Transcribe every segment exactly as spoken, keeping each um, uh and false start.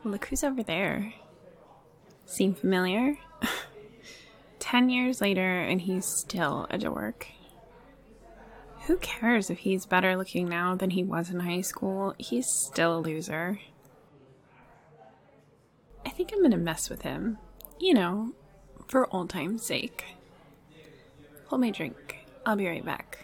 Look who's over there. Seem familiar? Ten years later and he's still a dork. Who cares if he's better looking now than he was in high school? He's still a loser. I think I'm gonna mess with him. You know, for old time's sake. Hold my drink. I'll be right back.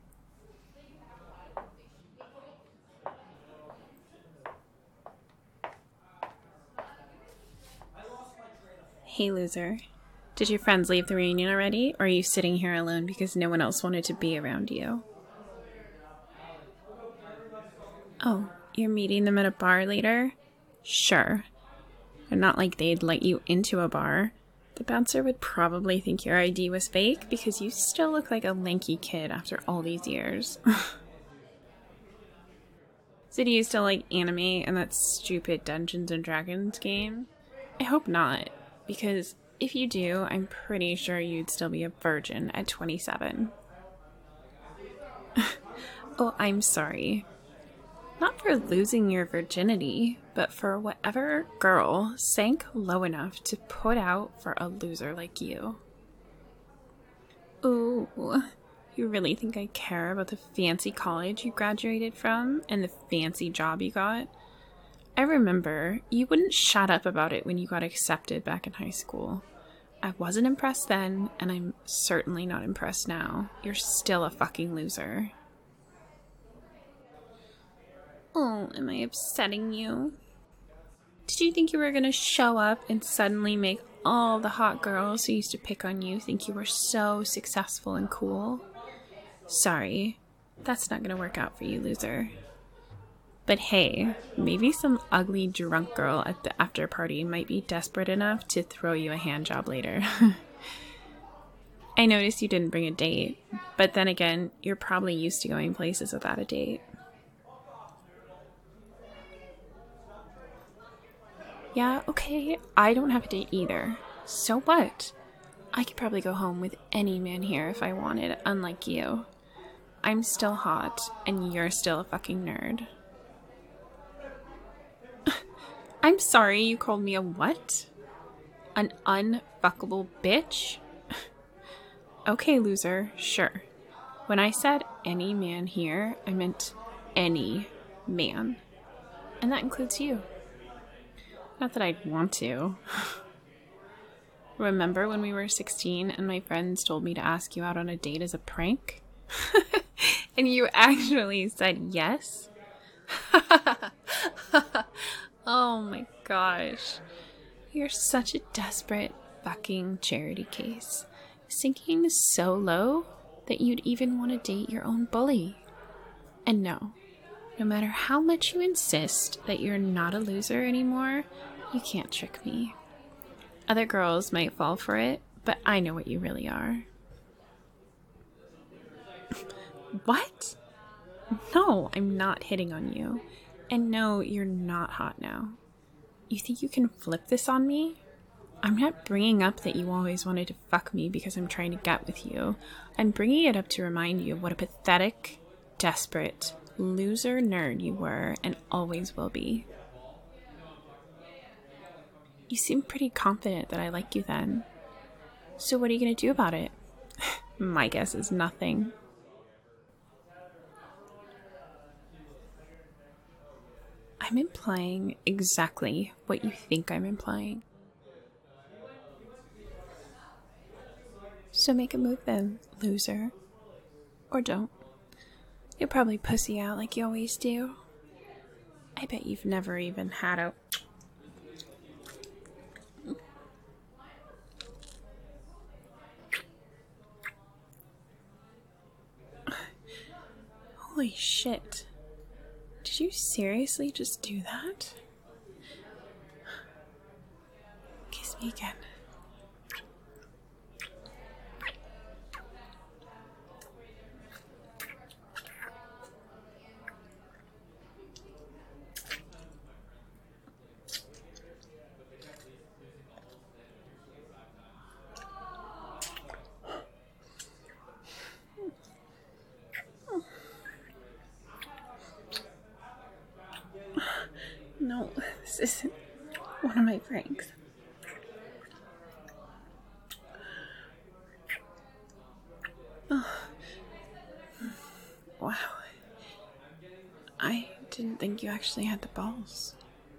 Hey, loser. Did your friends leave the reunion already, or are you sitting here alone because no one else wanted to be around you? Oh, you're meeting them at a bar later? Sure. And not like they'd let you into a bar. The bouncer would probably think your I D was fake because you still look like a lanky kid after all these years. So do you still like anime and that stupid Dungeons and Dragons game? I hope not, because if you do, I'm pretty sure you'd still be a virgin at twenty-seven. Oh, I'm sorry. Not for losing your virginity, but for whatever girl sank low enough to put out for a loser like you. Ooh, you really think I care about the fancy college you graduated from and the fancy job you got? I remember you wouldn't shut up about it when you got accepted back in high school. I wasn't impressed then, and I'm certainly not impressed now. You're still a fucking loser. Oh, am I upsetting you? Did you think you were gonna show up and suddenly make all the hot girls who used to pick on you think you were so successful and cool? Sorry, that's not gonna work out for you, loser. But hey, maybe some ugly drunk girl at the after party might be desperate enough to throw you a handjob later. I noticed you didn't bring a date, but then again, you're probably used to going places without a date. Yeah, okay, I don't have a date either. So what? I could probably go home with any man here if I wanted, unlike you. I'm still hot, and you're still a fucking nerd. I'm sorry, you called me a what? An unfuckable bitch? Okay, loser, sure. When I said any man here, I meant any man. And that includes you. Not that I'd want to. Remember when we were sixteen and my friends told me to ask you out on a date as a prank? And you actually said yes? Oh my gosh. You're such a desperate fucking charity case. Sinking so low that you'd even want to date your own bully. And no. No matter how much you insist that you're not a loser anymore, you can't trick me. Other girls might fall for it, but I know what you really are. What? No, I'm not hitting on you. And no, you're not hot now. You think you can flip this on me? I'm not bringing up that you always wanted to fuck me because I'm trying to get with you. I'm bringing it up to remind you of what a pathetic, desperate, loser nerd you were and always will be. You seem pretty confident that I like you then. So what are you going to do about it? My guess is nothing. I'm implying exactly what you think I'm implying. So make a move then, loser. Or don't. You'll probably pussy out like you always do. I bet you've never even had a... Holy shit. Did you seriously just do that? Kiss me again. No, this isn't one of my pranks. Oh. Wow. I didn't think you actually had the balls.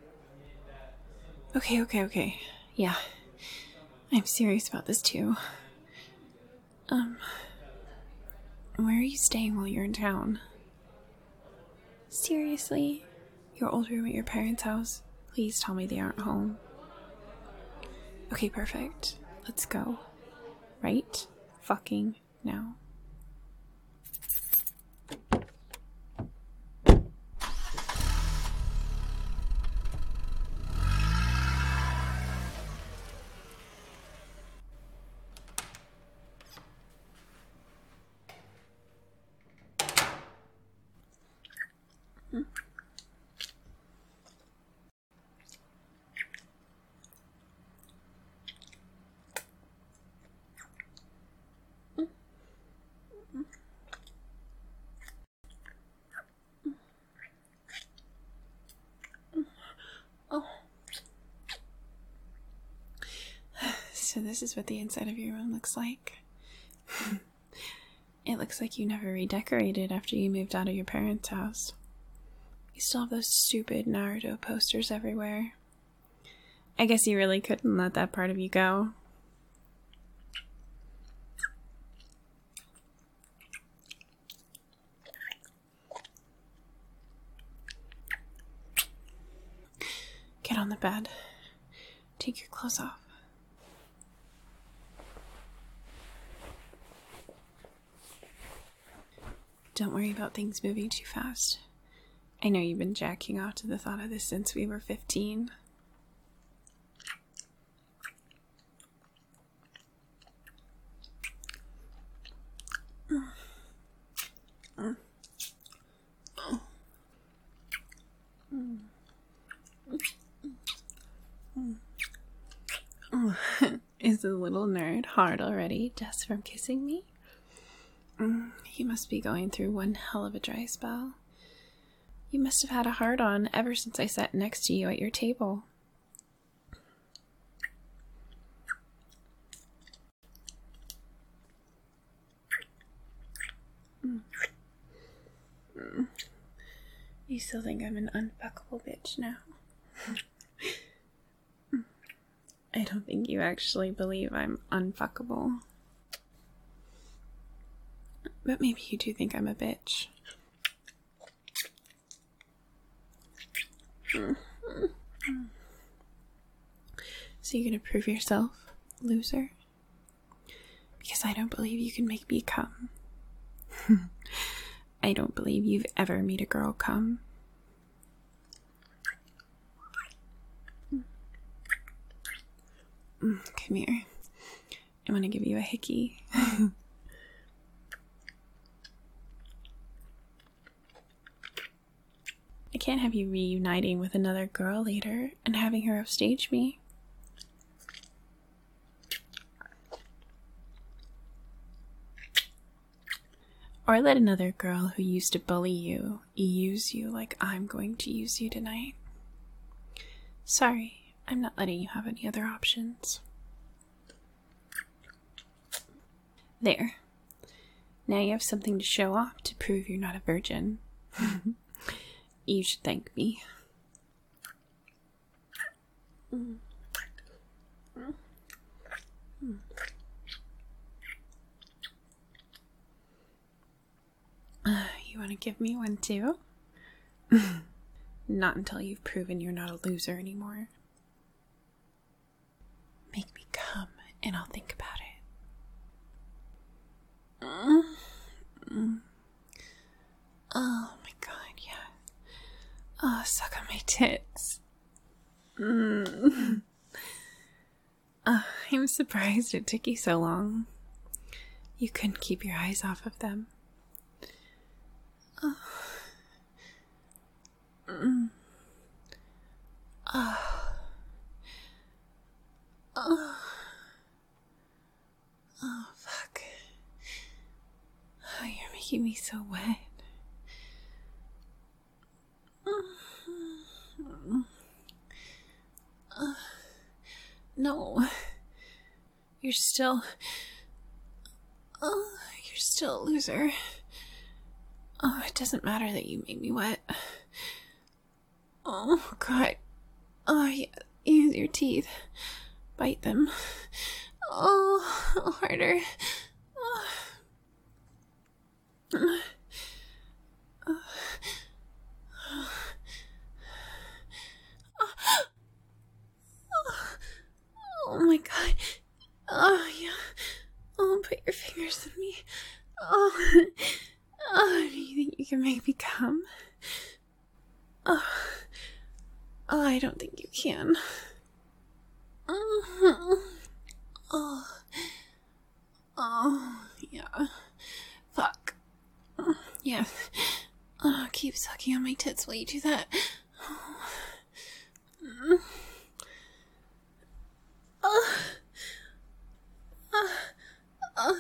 Okay, okay, okay. Yeah. I'm serious about this too. Um, where are you staying while you're in town? Seriously? Your old room at your parents' house? Please tell me they aren't home. Okay, perfect. Let's go. Right fucking now. Oh. So this is what the inside of your room looks like. It looks like you never redecorated after you moved out of your parents' house. You still have those stupid Naruto posters everywhere. I guess you really couldn't let that part of you go. Get on the bed. Take your clothes off. Don't worry about things moving too fast. I know you've been jacking off to the thought of this since we were fifteen. Is the little nerd hard already just from kissing me? Mm, he must be going through one hell of a dry spell. You must have had a hard-on ever since I sat next to you at your table. Mm. Mm. You still think I'm an unfuckable bitch now? I don't think you actually believe I'm unfuckable. But maybe you do think I'm a bitch. So you're gonna prove yourself, loser? Because I don't believe you can make me come. I don't believe you've ever made a girl come. Come here. I want to give you a hickey. I can't have you reuniting with another girl later and having her upstage me. Or let another girl who used to bully you use you like I'm going to use you tonight. Sorry, I'm not letting you have any other options. There. Now you have something to show off to prove you're not a virgin. You should thank me. Mm. Mm. Mm. Uh, you want to give me one too? Not until you've proven you're not a loser anymore. Make me come and I'll think about it. Mm. Mm. Oh my god, yeah. Oh, suck on my tits. Mm. Uh, I'm surprised it took you so long. You couldn't keep your eyes off of them. Oh. Mm. Oh. Oh. Oh, fuck. Oh, you're making me so wet. Uh, No. You're still... Oh, you're still a loser. Oh, it doesn't matter that you made me wet. Oh, God. Oh, yeah. Use your teeth. Bite them. Oh, harder. Oh. Oh. Oh my God. Oh, yeah. Oh, put your fingers in me. Oh. Oh, do you think you can make me come? Oh. Oh, I don't think you can. Oh. Oh. Oh, yeah. Fuck. Yeah. Oh, keep sucking on my tits while you do that. Oh. Mm. Oh. Oh. Oh.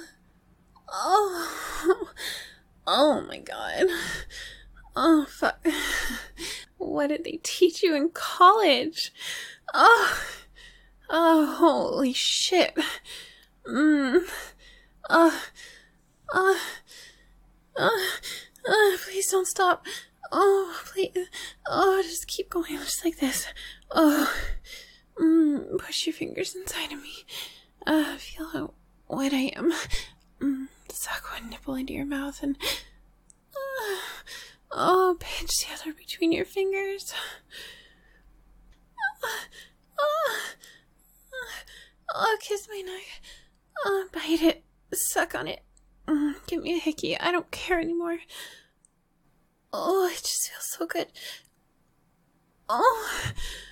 Oh. Oh my God. Oh, fuck. What did they teach you in college? Oh. Oh, holy shit. Mm. Oh. Oh. Oh. Oh, please don't stop. Oh, please. Oh, just keep going just like this. Oh. Mm. Push your fingers inside of me. Uh, feel how wet I am. Mm. Suck one nipple into your mouth and... Uh, oh, pinch the other between your fingers. Uh, uh, uh, oh, kiss my neck. Oh, bite it. Suck on it. Mm, give me a hickey. I don't care anymore. Oh, it just feels so good. Oh.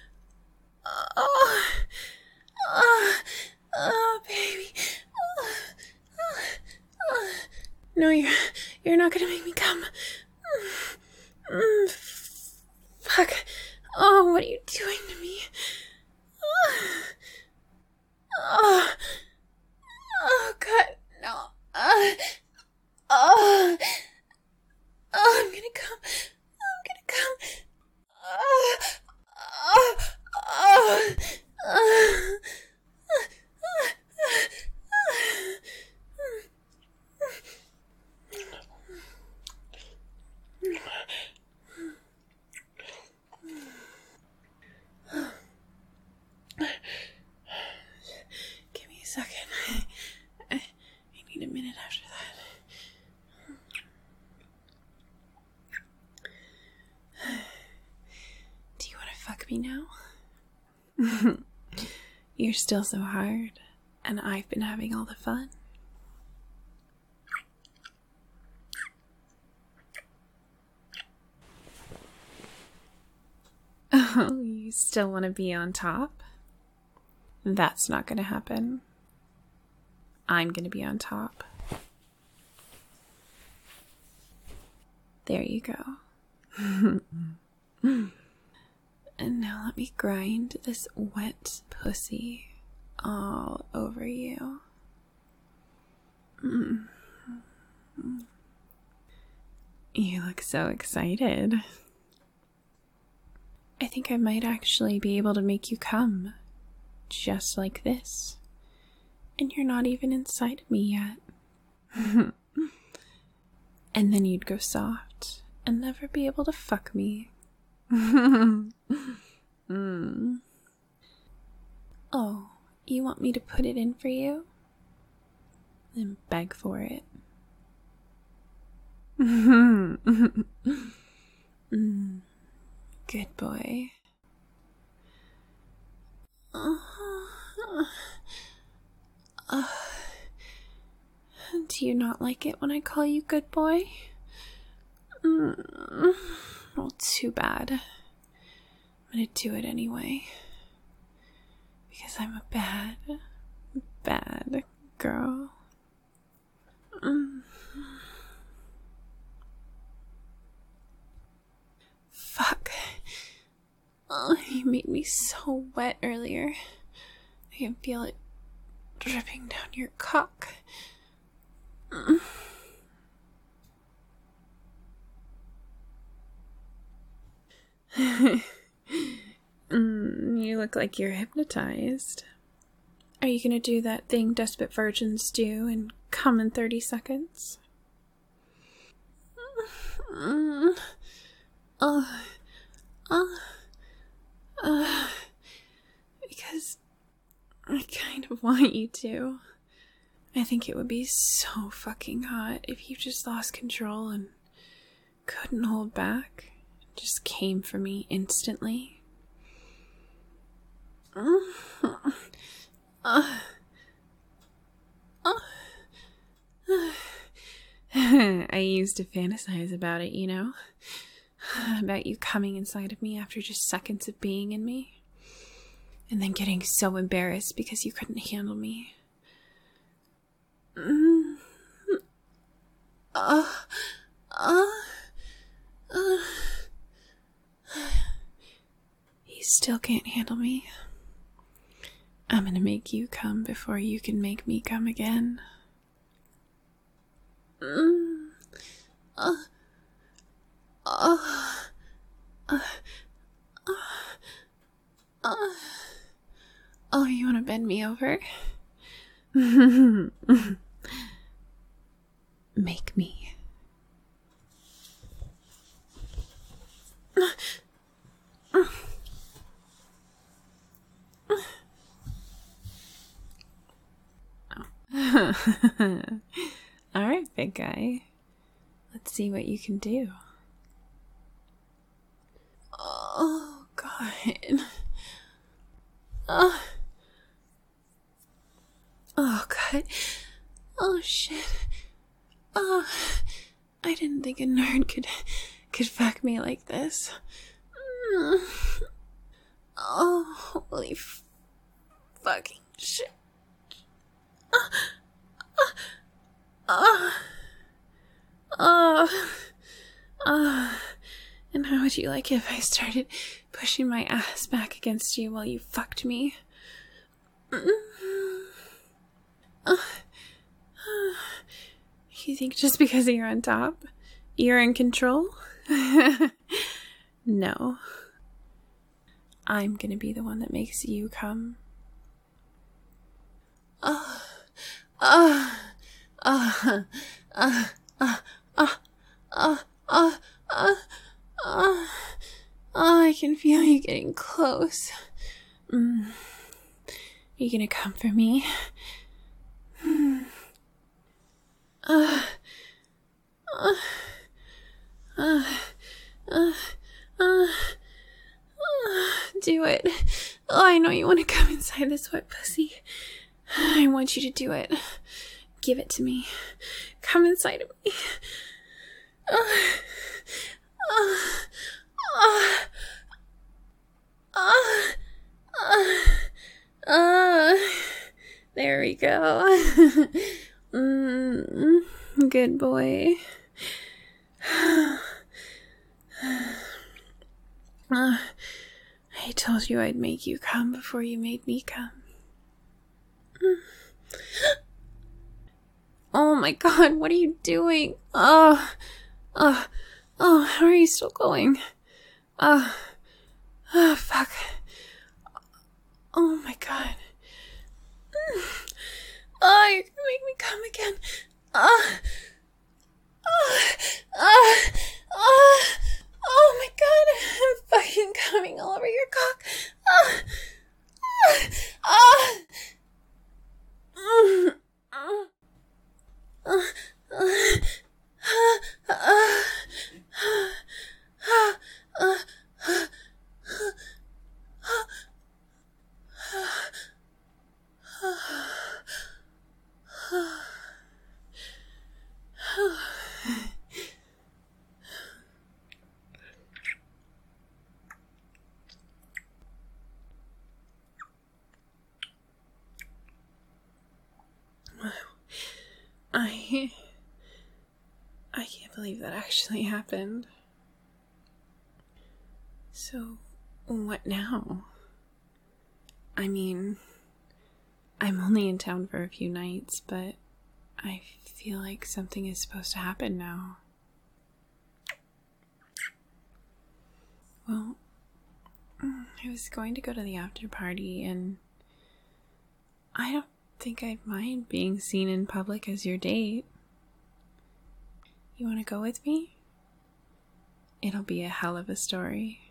Oh. Oh. Oh, baby. Oh. Oh. Oh. No, you're, you're not gonna make me come. Mm. Mm. Fuck. Oh, what are you doing to me? Oh. Oh. Oh, God. No. Uh. Oh. Oh, I'm gonna come. I'm gonna come. Oh. Oh. Oh. Oh. Give me a second. I, I need a minute after that. Do you want to fuck me now? You're still so hard, and I've been having all the fun. Oh, you still want to be on top? That's not going to happen. I'm going to be on top. There you go. And now let me grind this wet pussy all over you. Mm. You look so excited. I think I might actually be able to make you come, just like this. And you're not even inside of me yet. And then you'd go soft and never be able to fuck me. mm. Oh, you want me to put it in for you? Then beg for it. mm. Good boy. Uh, uh, do you not like it when I call you good boy? Mm, well, too bad. I'm gonna do it anyway. Because I'm a bad, bad girl. Mm. Fuck. Oh, you made me so wet earlier. I can feel it dripping down your cock. Mm. mm, you look like you're hypnotized. Are you gonna do that thing desperate virgins do and come in thirty seconds? Mm. Oh. Oh. Uh. Because I kind of want you to. I think it would be so fucking hot if you just lost control and couldn't hold back. Just came for me instantly. Uh, uh, uh, I used to fantasize about it, you know? About you coming inside of me after just seconds of being in me. And then getting so embarrassed because you couldn't handle me. Mm. Uh, uh, uh. You still can't handle me. I'm gonna make you come before you can make me come again. Mm. Uh, uh, uh, uh, uh. Oh, you wanna bend me over? Make me. Alright, big guy. Let's see what you can do. Oh, God. Oh. Oh, God. Oh, shit. Oh. I didn't think a nerd could, could fuck me like this. Mm. Oh, holy f- fucking shit. Uh, uh, uh, uh, and how would you like it if I started pushing my ass back against you while you fucked me? Uh, uh, you think just because you're on top, you're in control? No. I'm gonna be the one that makes you come. Oh. Ah, ah, ah, ah, ah, ah, ah, ah, ah, I can feel you getting close. Mm. You gonna come for me? Mm. Ah, ah, ah, ah, ah, ah, do it. Oh, I know you want to come inside this wet pussy. I want you to do it. Give it to me. Come inside of me. Uh, uh, uh, uh, uh, uh, there we go. mm, good boy. uh, I told you I'd make you come before you made me come. Oh my God, what are you doing? Oh, oh, oh, how are you still going? Oh, oh, fuck. Oh my God. Oh, you're gonna make me come again. Oh, oh, oh, oh, oh my God, I'm fucking coming all over your cock. Oh, oh, oh. Mm, mm. Uh, uh, uh, uh, uh, uh, I... I can't believe that actually happened. So, what now? I mean, I'm only in town for a few nights, but I feel like something is supposed to happen now. Well, I was going to go to the after party and I don't think I'd mind being seen in public as your date. You want to go with me? It'll be a hell of a story.